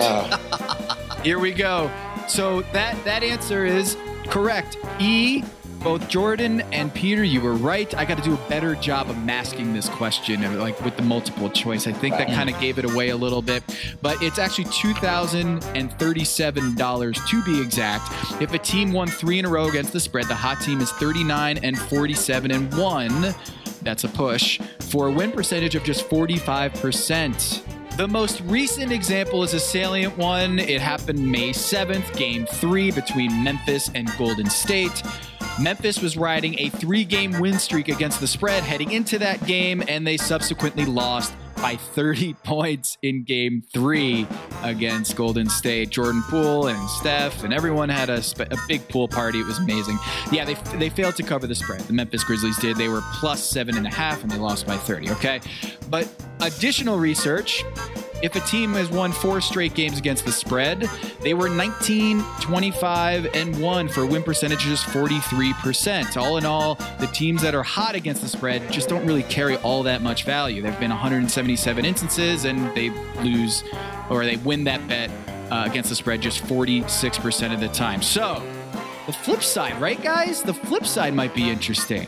Uh, Here we go. So that that answer is correct. E, both Jordan and Peter, you were right. I got to do a better job of masking this question, like with the multiple choice. I think that kind of gave it away a little bit, but it's actually two thousand thirty-seven dollars to be exact. If a team won three in a row against the spread, the hot team is thirty-nine and forty-seven and one. That's a push for a win percentage of just forty-five percent. The most recent example is a salient one. It happened May seventh, game three between Memphis and Golden State. Memphis was riding a three-game win streak against the spread heading into that game, and they subsequently lost by thirty points in game three against Golden State. Jordan Poole and Steph and everyone had a, spe- a big pool party. It was amazing. Yeah, they they failed to cover the spread. The Memphis Grizzlies did. They were plus seven and a half, and they lost by thirty, okay? But additional research, if a team has won four straight games against the spread, they were nineteen, twenty-five, and one for a win percentage of just forty-three percent. All in all, the teams that are hot against the spread just don't really carry all that much value. There have been one hundred seventy-seven instances, and they lose or they win that bet uh, against the spread just forty-six percent of the time. So the flip side, right, guys? The flip side might be interesting.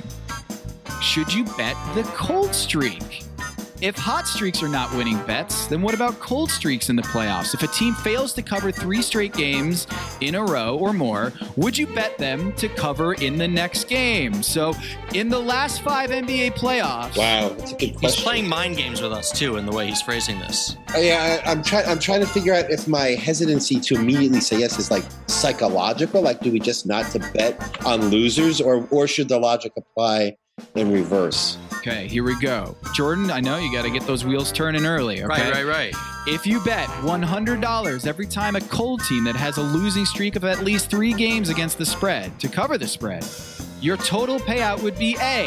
Should you bet the cold streak? If hot streaks are not winning bets, then what about cold streaks in the playoffs? If a team fails to cover three straight games in a row or more, would you bet them to cover in the next game? So in the last five N B A playoffs... Wow, that's a good question. He's playing mind games with us, too, in the way he's phrasing this. Uh, yeah, I, I'm, try- I'm trying to figure out if my hesitancy to immediately say yes is like psychological. Like, do we just not to bet on losers, or or should the logic apply in reverse? Okay, here we go. Jordan, I know you got to get those wheels turning early, okay? Right, right, right. If you bet one hundred dollars every time a cold team that has a losing streak of at least three games against the spread to cover the spread, your total payout would be A,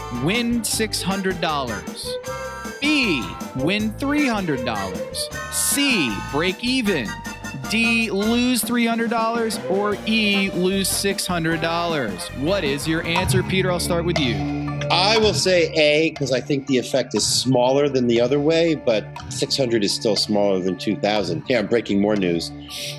win six hundred dollars, B, win three hundred dollars, C, break even, D, lose three hundred dollars, or E, lose six hundred dollars. What is your answer, Peter? I'll start with you. I will say A, because I think the effect is smaller than the other way, but six hundred is still smaller than two thousand. Yeah, I'm breaking more news.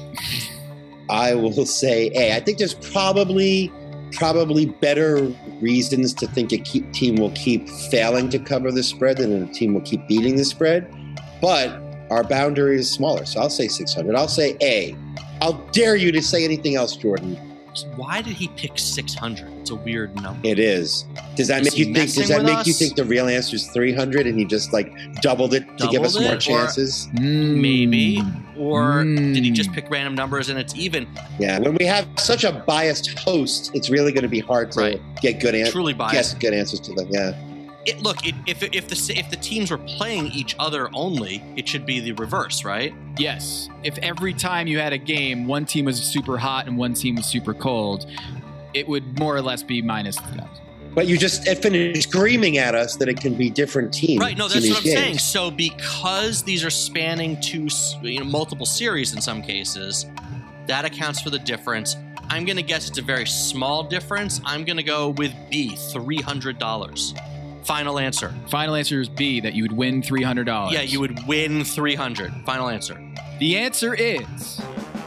I will say A. I think there's probably probably better reasons to think a keep, team will keep failing to cover the spread than a team will keep beating the spread. But our boundary is smaller, so I'll say six hundred. I'll say A. I'll dare you to say anything else, Jordan. Why did he pick six hundred? It's a weird number. It is. Does that Is make you he think? Does messing that with make you us? think the real answer is three hundred, and he just like doubled it to Doubled give us it? more Or- chances? Maybe. Or Mm. did he just pick random numbers and it's even? Yeah. When we have such a biased host, it's really going to be hard to Right. get good answers. Truly biased. Guess good answers to them. Yeah. It, look, it, if if the if the teams were playing each other only, it should be the reverse, right? Yes. If every time you had a game, one team was super hot and one team was super cold, it would more or less be minus two thousand. But you just finished screaming at us that it can be different teams. Right. No, in that's these what I'm games. saying. So because these are spanning two, you know, multiple series in some cases, that accounts for the difference. I'm going to guess it's a very small difference. I'm going to go with B, three hundred dollars. Final answer. Final answer is B, that you would win three hundred dollars. Yeah, you would win three hundred. Final answer. The answer is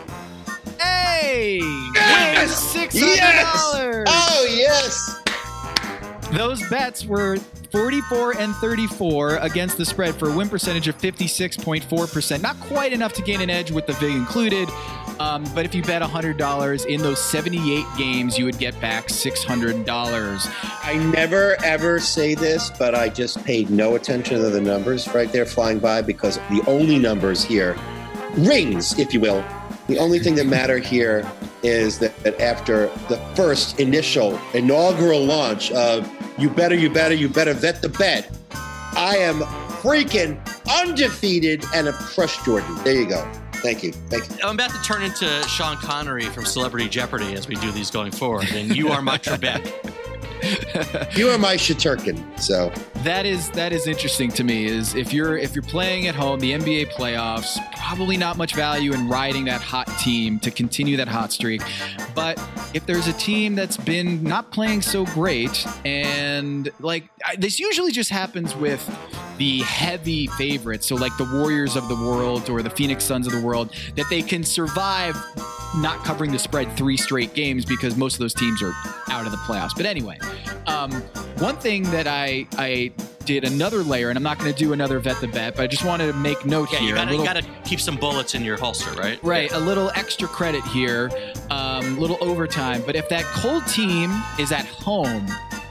A. Yes! Win six hundred dollars. Yes! Oh, yes. Those bets were forty-four and thirty-four against the spread for a win percentage of fifty-six point four percent. Not quite enough to gain an edge with the vig included, um, but if you bet one hundred dollars in those seventy-eight games, you would get back six hundred dollars. I never, ever say this, but I just paid no attention to the numbers right there flying by because the only numbers here, rings, if you will, the only thing that matter here is that, that after the first initial inaugural launch of you better, you better, you better vet the bet, I am freaking undefeated and have crushed Jordan. There you go. Thank you. Thank you. I'm about to turn into Sean Connery from Celebrity Jeopardy as we do these going forward, and you are my Trebek. You are my Shaturkin, so that is that is interesting to me. Is if you're if you're playing at home, the N B A playoffs, probably not much value in riding that hot team to continue that hot streak. But if there's a team that's been not playing so great, and like this usually just happens with the heavy favorites, so like the Warriors of the world or the Phoenix Suns of the world, that they can survive not covering the spread three straight games because most of those teams are out of the playoffs. But anyway, um, one thing that I I did another layer, and I'm not going to do another vet the bet, but I just wanted to make note yeah, here. You gotta, little, you gotta keep some bullets in your holster, right? Right, a little extra credit here, a um, little overtime. But if that cold team is at home,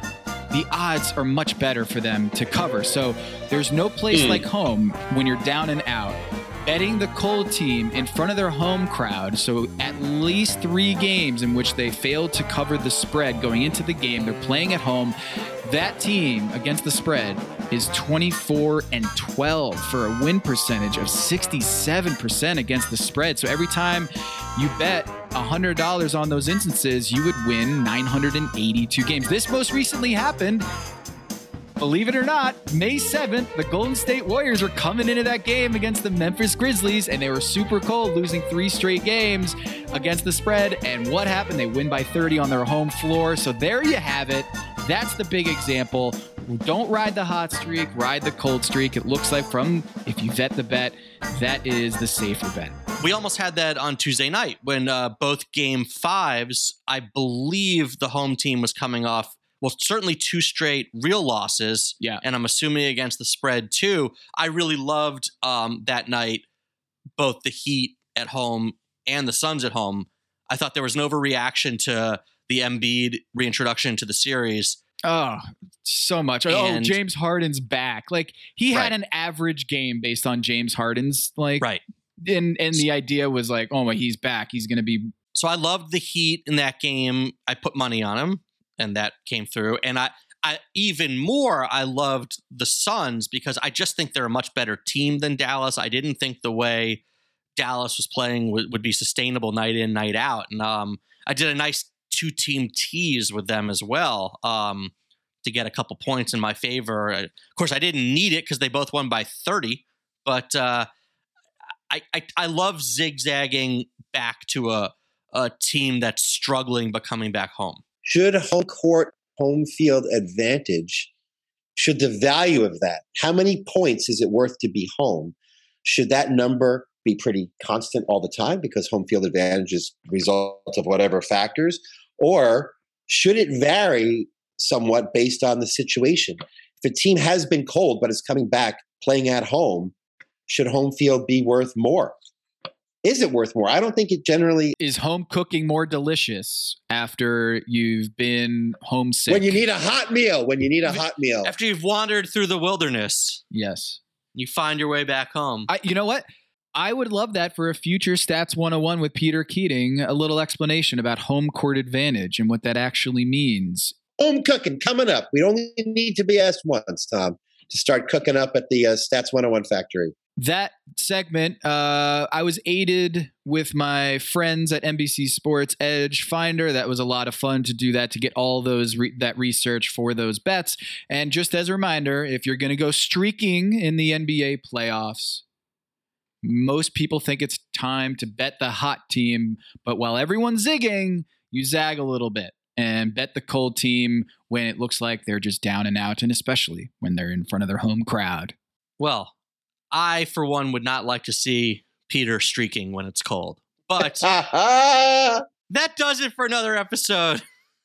the odds are much better for them to cover. So there's no place mm. like home when you're down and out. Betting the cold team in front of their home crowd, so at least three games in which they failed to cover the spread going into the game, they're playing at home. That team against the spread is twenty-four and twelve for a win percentage of sixty-seven percent against the spread. So every time you bet one hundred dollars on those instances, you would win nine hundred eighty-two games. This most recently happened, believe it or not, May seventh, the Golden State Warriors were coming into that game against the Memphis Grizzlies, and they were super cold, losing three straight games against the spread. And what happened? They win by thirty on their home floor. So there you have it. That's the big example. Don't ride the hot streak, ride the cold streak. It looks like from, if you vet the bet, that is the safer bet. We almost had that on Tuesday night when uh, both game fives, I believe the home team was coming off, well, certainly two straight real losses. Yeah. And I'm assuming against the spread too. I really loved um, that night, both the Heat at home and the Suns at home. I thought there was an overreaction to the Embiid reintroduction to the series. Oh, so much. And, oh, James Harden's back. Like he had right. an average game based on James Harden's like, right. And, and the idea was like, oh my, he's back. He's going to be. So I loved the Heat in that game. I put money on him and that came through. And I, I even more, I loved the Suns because I just think they're a much better team than Dallas. I didn't think the way Dallas was playing would, would be sustainable night in, night out. And um, I did a nice two-team tease with them as well um, to get a couple points in my favor. Of course, I didn't need it because they both won by thirty, but uh, I, I I love zigzagging back to a, a team that's struggling but coming back home. Should home court, home field advantage, should the value of that, how many points is it worth to be home? Should that number be pretty constant all the time because home field advantage is a result of whatever factors? Or should it vary somewhat based on the situation? If a team has been cold but is coming back playing at home, should home field be worth more? Is it worth more? I don't think it generally is. Home cooking more delicious after you've been homesick? When you need a hot meal, when you need a hot meal. After you've wandered through the wilderness. Yes. You find your way back home. I, you know what? I would love that for a future Stats one oh one with Peter Keating, a little explanation about home court advantage and what that actually means. Home cooking coming up. We only need to be asked once, Tom, to start cooking up at the uh, Stats one oh one factory. That segment, uh, I was aided with my friends at N B C Sports Edge Finder. That was a lot of fun to do that, to get all those re- that research for those bets. And just as a reminder, if you're going to go streaking in the N B A playoffs, most people think it's time to bet the hot team, but while everyone's zigging, you zag a little bit and bet the cold team when it looks like they're just down and out, and especially when they're in front of their home crowd. Well, I, for one, would not like to see Peter streaking when it's cold. But that does it for another episode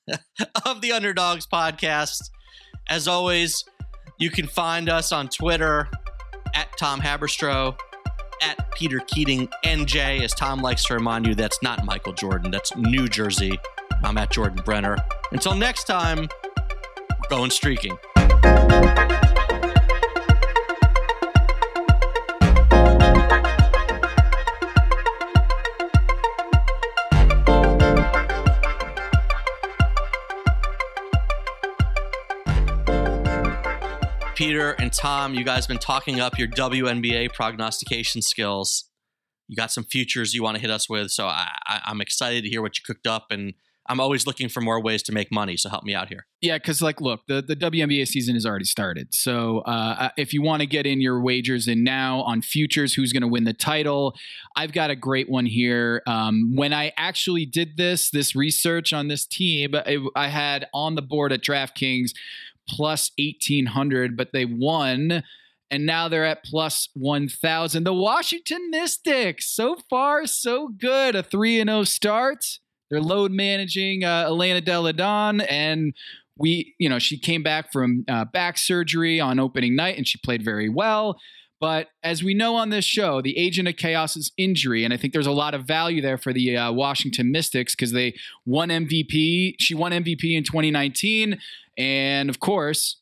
of the Underdogs Podcast. As always, you can find us on Twitter at Tom Haberstroh, at Peter Keating N J, as Tom likes to remind you, that's not Michael Jordan, that's New Jersey. I'm at Jordan Brenner. Until next time, we're going streaking. Peter and Tom, you guys have been talking up your W N B A prognostication skills. You got some futures you want to hit us with, so I, I, I'm excited to hear what you cooked up, and I'm always looking for more ways to make money. So help me out here. Yeah, because like, look, the, the W N B A season has already started. So uh, if you want to get in your wagers in now on futures, who's going to win the title, I've got a great one here. Um, when I actually did this, this research on this team, it, I had on the board at DraftKings plus eighteen hundred, but they won. And now they're at plus one thousand. The Washington Mystics, so far, so good. A three and oh start. They're load managing uh, Elena Delle Donne, and we, you know, she came back from uh, back surgery on opening night, and she played very well. But as we know on this show, the agent of chaos's injury, and I think there's a lot of value there for the uh, Washington Mystics because they won M V P. She won M V P in twenty nineteen, and of course,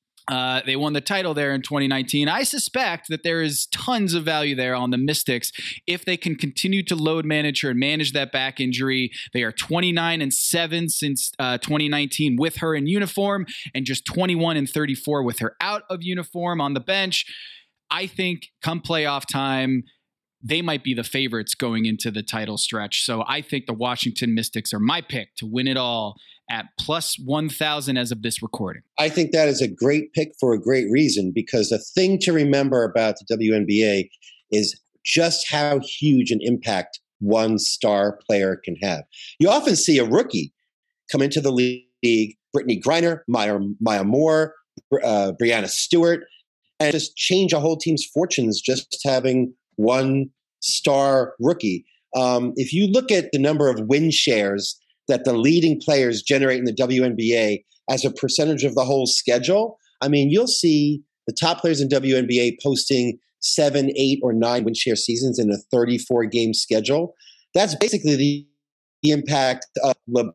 Uh, they won the title there in twenty nineteen. I suspect that there is tons of value there on the Mystics if they can continue to load manage her and manage that back injury. They are twenty-nine and seven since uh, twenty nineteen with her in uniform, and just twenty-one and thirty-four with her out of uniform on the bench. I think come playoff time, they might be the favorites going into the title stretch. So I think the Washington Mystics are my pick to win it all at plus one thousand as of this recording. I think that is a great pick for a great reason, because the thing to remember about the W N B A is just how huge an impact one star player can have. You often see a rookie come into the league, Brittany Griner, Maya, Maya Moore, uh, Brianna Stewart, and just change a whole team's fortunes just having one star rookie. Um, if you look at the number of win shares that the leading players generate in the W N B A as a percentage of the whole schedule, I mean, you'll see the top players in W N B A posting seven, eight, or nine win share seasons in a thirty-four game schedule. That's basically the, the impact of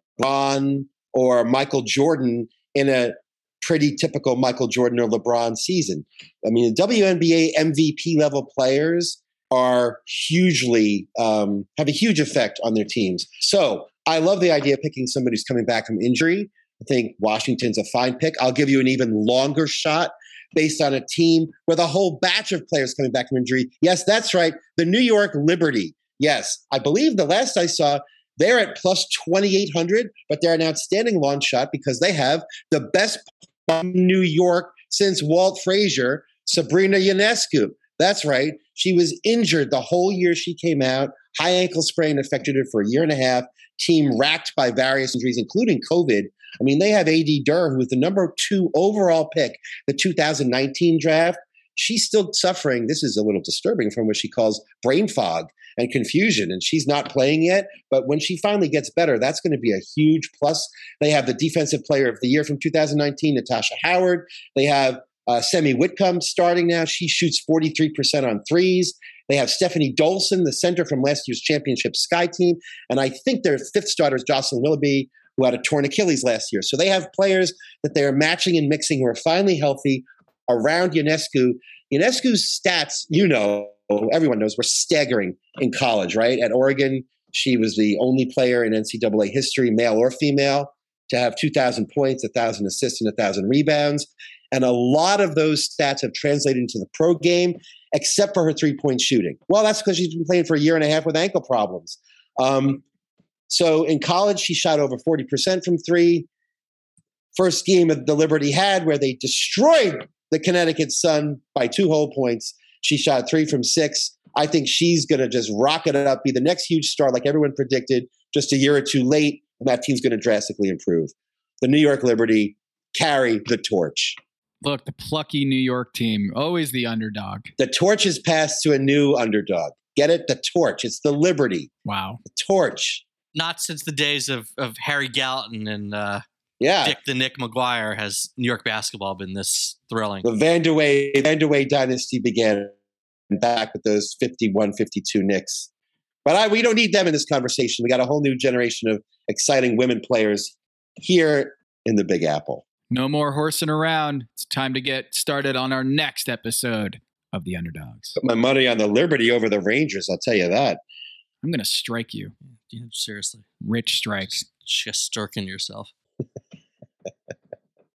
LeBron or Michael Jordan in a pretty typical Michael Jordan or LeBron season. I mean, the W N B A M V P level players are hugely, um, have a huge effect on their teams. So I love the idea of picking somebody who's coming back from injury. I think Washington's a fine pick. I'll give you an even longer shot based on a team with a whole batch of players coming back from injury. Yes, that's right. The New York Liberty. Yes, I believe the last I saw, they're at plus twenty-eight hundred, but they're an outstanding long shot because they have the best from New York since Walt Frazier, Sabrina Ionescu. That's right. She was injured the whole year she came out. High ankle sprain affected her for a year and a half. Team racked by various injuries, including COVID. I mean, they have A D Durr, who was the number two overall pick, the two thousand nineteen draft. She's still suffering. This is a little disturbing from what she calls brain fog and confusion, and she's not playing yet. But when she finally gets better, that's going to be a huge plus. They have the Defensive Player of the Year from two thousand nineteen, Natasha Howard. They have uh, Semi Whitcomb starting now. She shoots forty-three percent on threes. They have Stephanie Dolson, the center from last year's championship Sky team. And I think their fifth starter is Jocelyn Willoughby, who had a torn Achilles last year. So they have players that they are matching and mixing who are finally healthy around Ionescu. Ionescu's stats, you know, everyone knows, were staggering in college, right? At Oregon, she was the only player in N C double A history, male or female, to have two thousand points, one thousand assists, and one thousand rebounds. And a lot of those stats have translated into the pro game, except for her three-point shooting. Well, that's because she's been playing for a year and a half with ankle problems. Um, so in college, she shot over forty percent from three. First game that the Liberty had where they destroyed the Connecticut Sun by two whole points. She shot three from six. I think she's going to just rocket it up, be the next huge star like everyone predicted, just a year or two late, and that team's going to drastically improve. The New York Liberty carry the torch. Look, the plucky New York team, always the underdog. The torch is passed to a new underdog. Get it? The torch. It's the Liberty. Wow. The torch. Not since the days of, of Harry Gallatin and uh, yeah. Dick the Nick McGuire has New York basketball been this thrilling. The Vanderway, Vanderway dynasty began back with those fifty-one fifty-two Knicks. But I, we don't need them in this conversation. We got a whole new generation of exciting women players here in the Big Apple. No more horsing around. It's time to get started on our next episode of The Underdogs. Put my money on the Liberty over the Rangers, I'll tell you that. I'm going to strike you. Yeah, seriously. Rich strike. Just, just stirking yourself.